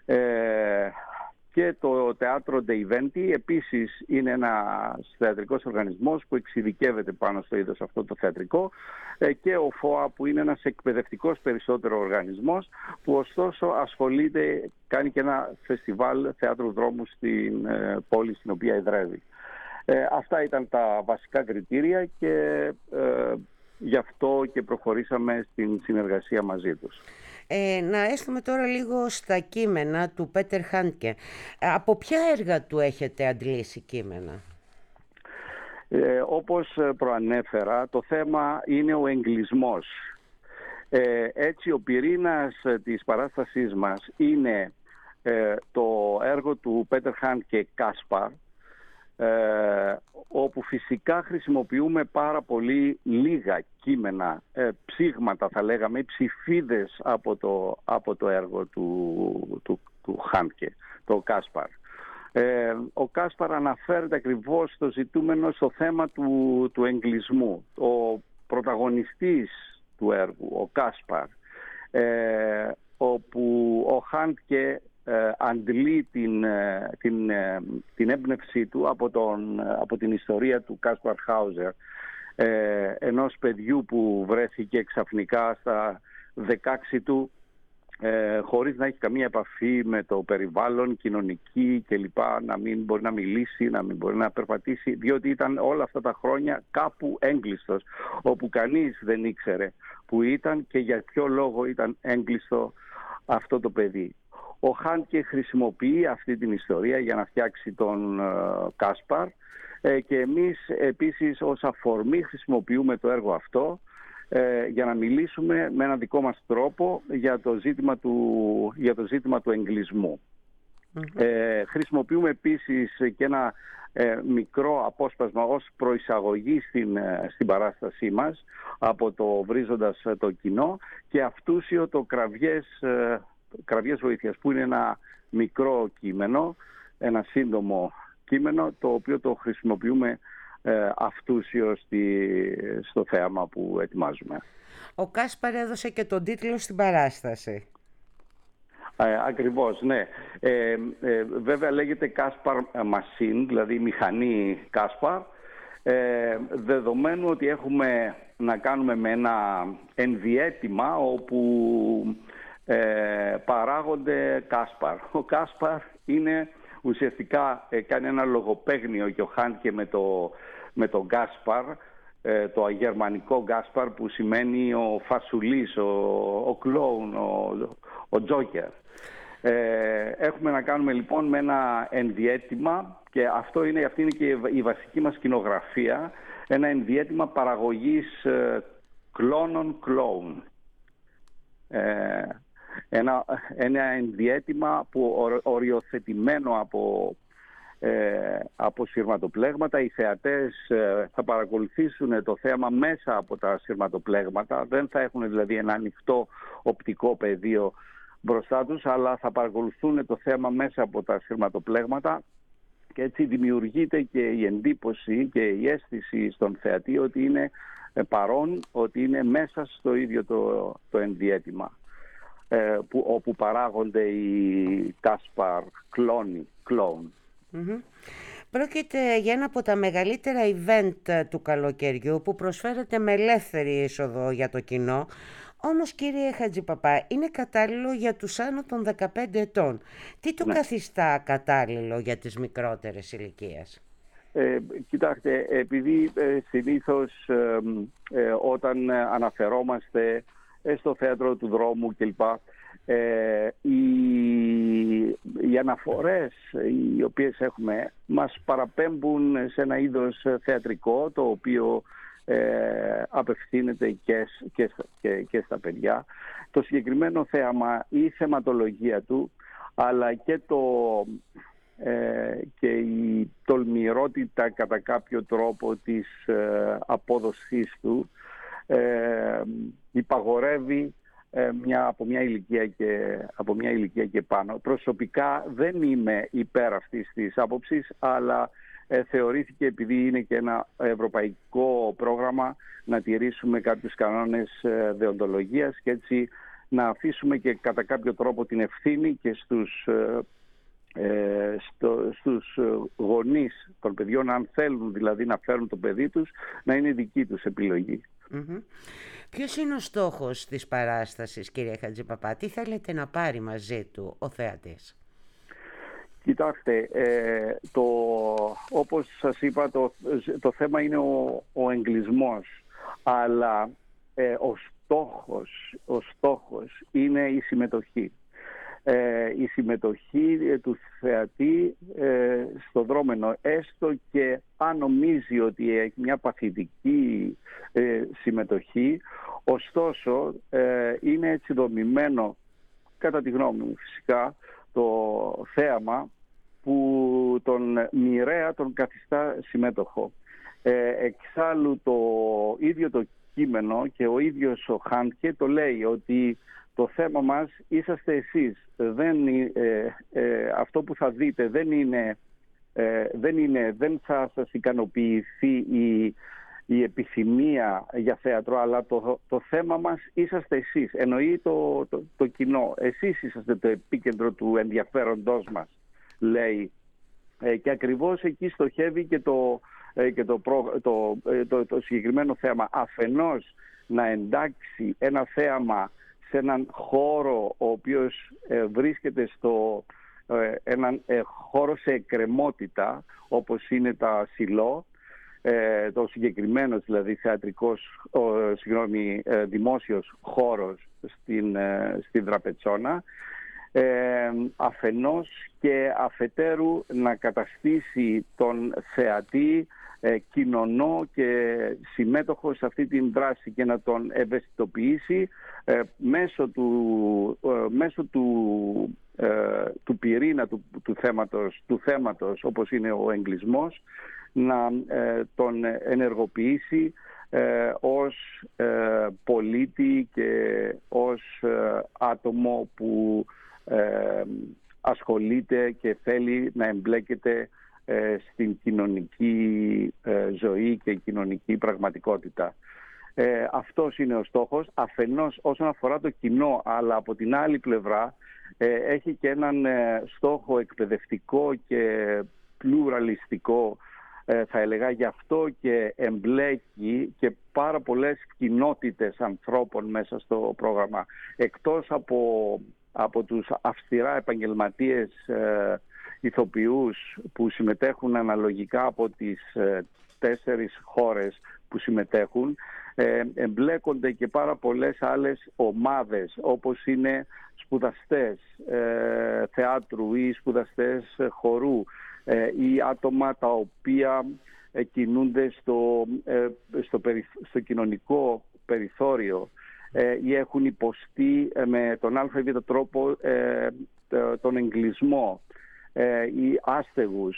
και το Teatro dei Venti επίσης είναι ένας θεατρικός οργανισμός που εξειδικεύεται πάνω στο είδος αυτό το θεατρικό, και ο ΦΟΑ που είναι ένας εκπαιδευτικός περισσότερο οργανισμός που ωστόσο ασχολείται, κάνει και ένα φεστιβάλ θεάτρου δρόμου στην πόλη στην οποία εδρεύει. Αυτά ήταν τα βασικά κριτήρια και γι' αυτό και προχωρήσαμε στην συνεργασία μαζί τους. Να έρθουμε τώρα λίγο στα κείμενα του Πέτερ Χάντκε. Από ποια έργα του έχετε αντλήσει κείμενα? Όπως προανέφερα, το θέμα είναι ο εγκλισμός. Έτσι, ο πυρήνας της παράστασής μας είναι το έργο του Πέτερ Χάντκε «Κάσπαρ», όπου φυσικά χρησιμοποιούμε πάρα πολύ λίγα κείμενα, ψήγματα θα λέγαμε, ψηφίδες από το έργο του Χάντκε, το «Κάσπαρ». Ο Κάσπαρ αναφέρεται ακριβώς στο ζητούμενο, στο θέμα του εγκλισμού. Ο πρωταγωνιστής του έργου, ο Κάσπαρ, όπου ο Χάντκε αντλεί την έμπνευσή του από την ιστορία του Κάσπαρ Χάουζερ, ενός παιδιού που βρέθηκε ξαφνικά στα 16 του χωρίς να έχει καμία επαφή με το περιβάλλον, κοινωνική κλπ, να μην μπορεί να μιλήσει, να μην μπορεί να περπατήσει, διότι ήταν όλα αυτά τα χρόνια κάπου έγκλειστος, όπου κανείς δεν ήξερε που ήταν και για ποιο λόγο ήταν έγκλειστο αυτό το παιδί. Ο Χάντκε χρησιμοποιεί αυτή την ιστορία για να φτιάξει τον Κάσπαρ, και εμείς επίσης ως αφορμή χρησιμοποιούμε το έργο αυτό για να μιλήσουμε με ένα δικό μας τρόπο για το ζήτημα του εγκλισμού. Χρησιμοποιούμε επίσης και ένα μικρό απόσπασμα ως προεισαγωγή στην παράστασή μας από το «Βρίζοντας το κοινό» και αυτούσιο το «Κραυγές βοήθειας», που είναι ένα μικρό κείμενο, ένα σύντομο κείμενο, το οποίο το χρησιμοποιούμε αυτούσιο στο θέαμα που ετοιμάζουμε. Ο Κάσπαρ έδωσε και τον τίτλο στην παράσταση. Ακριβώς, ναι. Βέβαια λέγεται Κάσπαρ Machine, δηλαδή μηχανή Κάσπαρ, δεδομένου ότι έχουμε να κάνουμε με ένα ενδιαίτημα όπου παράγονται Κάσπαρ. Ο Κάσπαρ είναι ουσιαστικά, κάνει ένα λογοπαίγνιο και ο Χάντκε με το Γκάσπαρ, το αγερμανικό Γκάσπαρ που σημαίνει ο φασουλής, ο κλόουν, ο τζόκερ. Έχουμε να κάνουμε λοιπόν με ένα ενδιαίτημα και αυτή είναι και η βασική μας σκηνογραφία, ένα ενδιαίτημα παραγωγής κλόνων κλόουν. Ένα ενδιαίτημα που οριοθετημένο από σειρματοπλέγματα. Οι θεατές θα παρακολουθήσουν το θέαμα μέσα από τα σειρματοπλέγματα, δεν θα έχουν δηλαδή ένα ανοιχτό οπτικό πεδίο μπροστά τους, αλλά θα παρακολουθούν το θέμα μέσα από τα σειρματοπλέγματα και έτσι δημιουργείται και η εντύπωση και η αίσθηση στον θεατή ότι είναι παρόν, ότι είναι μέσα στο ίδιο το ενδιαίτημα. Όπου παράγονται οι Κάσπαρ κλόουν. Πρόκειται για ένα από τα μεγαλύτερα event του καλοκαιριού που προσφέρεται με ελεύθερη είσοδο για το κοινό. Όμως, κύριε Χατζηπαπά, είναι κατάλληλο για τους άνω των 15 ετών. Τι το καθιστά κατάλληλο για τις μικρότερες ηλικίες? Κοιτάξτε, επειδή συνήθως όταν αναφερόμαστε στο θέατρο του δρόμου κλπ, οι αναφορές οι οποίες έχουμε μας παραπέμπουν σε ένα είδος θεατρικό το οποίο απευθύνεται και στα παιδιά. Το συγκεκριμένο θέαμα, η θεματολογία του, αλλά και η τολμηρότητα κατά κάποιο τρόπο της απόδοσής του υπαγορεύει από μια ηλικία και πάνω. Προσωπικά δεν είμαι υπέρ αυτής της άποψης, αλλά θεωρήθηκε, επειδή είναι και ένα ευρωπαϊκό πρόγραμμα, να τηρήσουμε κάποιους κανόνες δεοντολογίας και έτσι να αφήσουμε και κατά κάποιο τρόπο την ευθύνη και στους γονείς των παιδιών, αν θέλουν δηλαδή να φέρουν το παιδί τους, να είναι δική τους επιλογή. Ποιος είναι ο στόχος της παράστασης, κύριε Χατζηπαπά? Τι θέλετε να πάρει μαζί του ο θεατής? Κοιτάξτε, όπως σας είπα, το θέμα είναι ο εγκλισμός, αλλά ο στόχος είναι η συμμετοχή. Η συμμετοχή του θεατή στο δρόμενο, έστω και αν νομίζει ότι έχει μια παθητική συμμετοχή, ωστόσο είναι έτσι δομημένο, κατά τη γνώμη μου φυσικά, το θέαμα που τον μοιραία τον καθιστά συμμέτοχο. Εξάλλου το ίδιο το κείμενο και ο ίδιος ο Χάντκε το λέει, ότι το θέμα μας είσαστε εσείς. Αυτό που θα δείτε δεν θα σας ικανοποιηθεί η επιθυμία για θέατρο, αλλά το θέμα μας είσαστε εσείς. Εννοεί το κοινό. Εσείς είσαστε το επίκεντρο του ενδιαφέροντός μας, λέει. Και ακριβώς εκεί στοχεύει και το συγκεκριμένο θέαμα. Αφενός να εντάξει ένα θέαμα σε έναν χώρο ο οποίος βρίσκεται έναν χώρο σε εκκρεμότητα, όπως είναι τα Σιλό, το συγκεκριμένος δηλαδή δημόσιος χώρος στην Δραπετσόνα, αφενός, και αφετέρου να καταστήσει τον θεατή κοινωνό και συμμέτοχο σε αυτή την δράση και να τον ευαισθητοποιήσει μέσω του πυρήνα του θέματος, όπως είναι ο εγκλισμός, να τον ενεργοποιήσει ως πολίτη και ως άτομο που ασχολείται και θέλει να εμπλέκεται στην κοινωνική ζωή και κοινωνική πραγματικότητα. Αυτός είναι ο στόχος, αφενός όσον αφορά το κοινό, αλλά από την άλλη πλευρά έχει και έναν στόχο εκπαιδευτικό και πλουραλιστικό, θα έλεγα. Γι' αυτό και εμπλέκει και πάρα πολλές κοινότητες ανθρώπων μέσα στο πρόγραμμα. Εκτός από τους αυστηρά επαγγελματίες ηθοποιούς που συμμετέχουν αναλογικά από τις 4 χώρες που συμμετέχουν, εμπλέκονται και πάρα πολλές άλλες ομάδες, όπως είναι σπουδαστές θεάτρου ή σπουδαστές χορού ή άτομα τα οποία κινούνται στο κοινωνικό περιθώριο ή έχουν υποστεί με τον ΑΒ τρόπο τον εγκλισμό, ή άστεγους,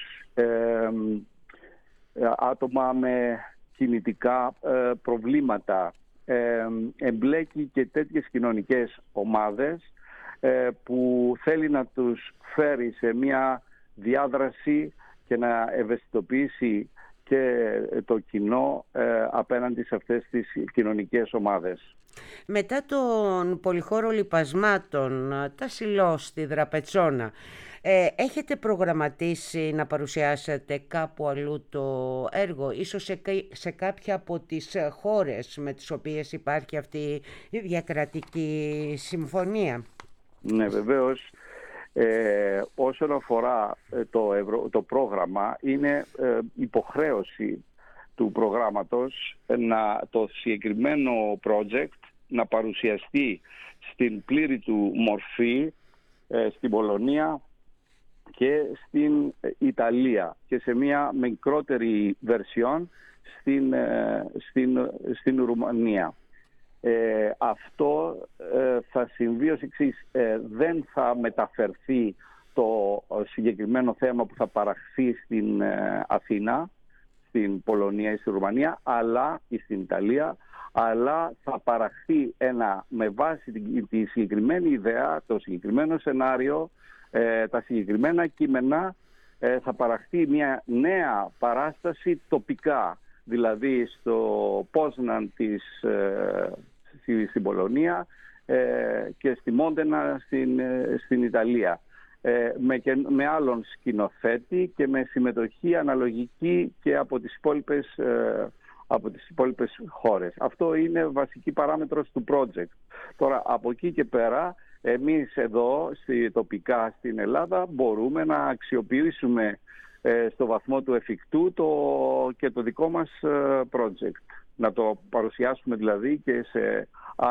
άτομα με κινητικά προβλήματα. Εμπλέκει και τέτοιες κοινωνικές ομάδες που θέλει να τους φέρει σε μια διάδραση και να ευαισθητοποιήσει και το κοινό απέναντι σε αυτές τις κοινωνικές ομάδες. Μετά τον πολυχώρο λιπασμάτων, τα Σιλό στη Δραπετσόνα, έχετε προγραμματίσει να παρουσιάσετε κάπου αλλού το έργο, ίσως σε κάποια από τις χώρες με τις οποίες υπάρχει αυτή η διακρατική συμφωνία? Ναι, βεβαίως. Όσον αφορά το πρόγραμμα, είναι υποχρέωση του προγράμματος το συγκεκριμένο project να παρουσιαστεί στην πλήρη του μορφή στην Πολωνία και στην Ιταλία και σε μια μικρότερη βερσιόν στην Ρουμανία. Αυτό θα συμβεί ως εξής. Δεν θα μεταφερθεί το συγκεκριμένο θέμα που θα παραχθεί στην Αθήνα, στην Πολωνία ή στη Ρουμανία, ή στην Ιταλία, αλλά θα παραχθεί με βάση τη συγκεκριμένη ιδέα, το συγκεκριμένο σενάριο, τα συγκεκριμένα κείμενα, θα παραχθεί μια νέα παράσταση τοπικά, δηλαδή στο Πόσναν στην Πολωνία και στη Μόντενα στην Ιταλία, με άλλον σκηνοθέτη και με συμμετοχή αναλογική και από τις υπόλοιπες χώρες. Αυτό είναι βασική παράμετρος του project. Τώρα, από εκεί και πέρα, εμείς εδώ τοπικά στην Ελλάδα μπορούμε να αξιοποιήσουμε στο βαθμό του εφικτού και το δικό μας project. Να το παρουσιάσουμε δηλαδή και σε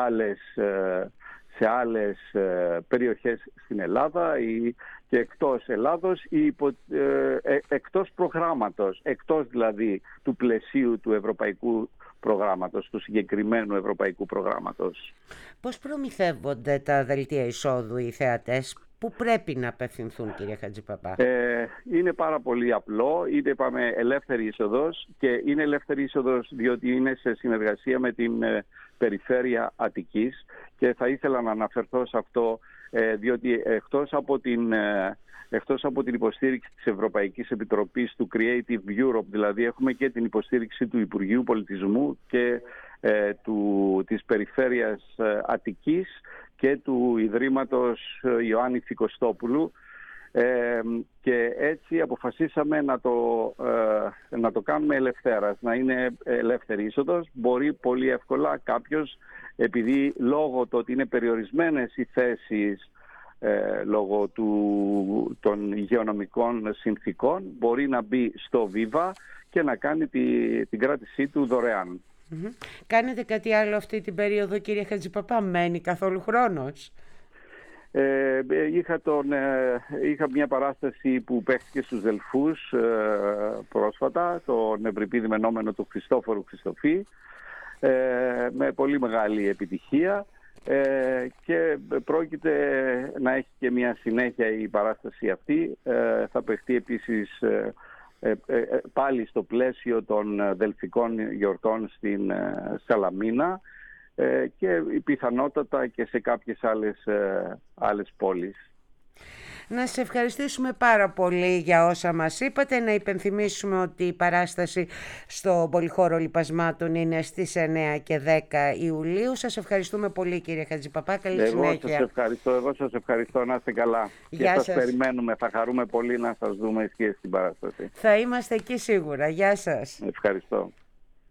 άλλες περιοχές στην Ελλάδα και εκτός Ελλάδος ή εκτός προγράμματος, εκτός δηλαδή του πλαισίου του ευρωπαϊκού προγράμματος, του συγκεκριμένου ευρωπαϊκού προγράμματος. Πώς προμηθεύονται τα δελτία εισόδου οι θεατές? Πού πρέπει να απευθυνθούν, κύριε Χατζηπαπά? Είναι πάρα πολύ απλό. Είτε είπαμε ελεύθερη είσοδος, και είναι ελεύθερη είσοδος διότι είναι σε συνεργασία με την περιφέρεια Αττικής, και θα ήθελα να αναφερθώ σε αυτό διότι εκτός από την υποστήριξη της Ευρωπαϊκής Επιτροπής, του Creative Europe, δηλαδή έχουμε και την υποστήριξη του Υπουργείου Πολιτισμού και της Περιφέρειας Αττικής και του Ιδρύματος Ιωάννη Φικοστόπουλου, και έτσι αποφασίσαμε να το κάνουμε ελευθέρας, να είναι ελεύθερη είσοδος. Μπορεί πολύ εύκολα κάποιος, επειδή λόγω του ότι είναι περιορισμένες οι θέσεις λόγω των υγειονομικών συνθήκων, μπορεί να μπει στο Viva και να κάνει την κράτησή του δωρεάν. Κάνετε κάτι άλλο αυτή την περίοδο, κύριε Χατζηπαπά? Μένει καθόλου χρόνος? Είχα μια παράσταση που παίχθηκε στους Δελφούς πρόσφατα, τον ευρυπηδημενόμενο του Χριστόφορου Χριστοφή, με πολύ μεγάλη επιτυχία, και πρόκειται να έχει και μια συνέχεια η παράσταση αυτή. Θα παιχτεί επίσης πάλι στο πλαίσιο των Δελφικών γιορτών στην Σαλαμίνα, και πιθανότατα και σε κάποιες άλλες πόλεις. Να σας ευχαριστήσουμε πάρα πολύ για όσα μας είπατε. Να υπενθυμίσουμε ότι η παράσταση στο Πολυχώρο Λιπασμάτων είναι στις 9 και 10 Ιουλίου. Σας ευχαριστούμε πολύ, κύριε Χατζηπαπά. Καλή συνέχεια. Εγώ σας ευχαριστώ. Να είστε καλά. Γεια και σας. Περιμένουμε. Θα χαρούμε πολύ να σας δούμε και στην παράσταση. Θα είμαστε εκεί σίγουρα. Γεια σας. Ευχαριστώ.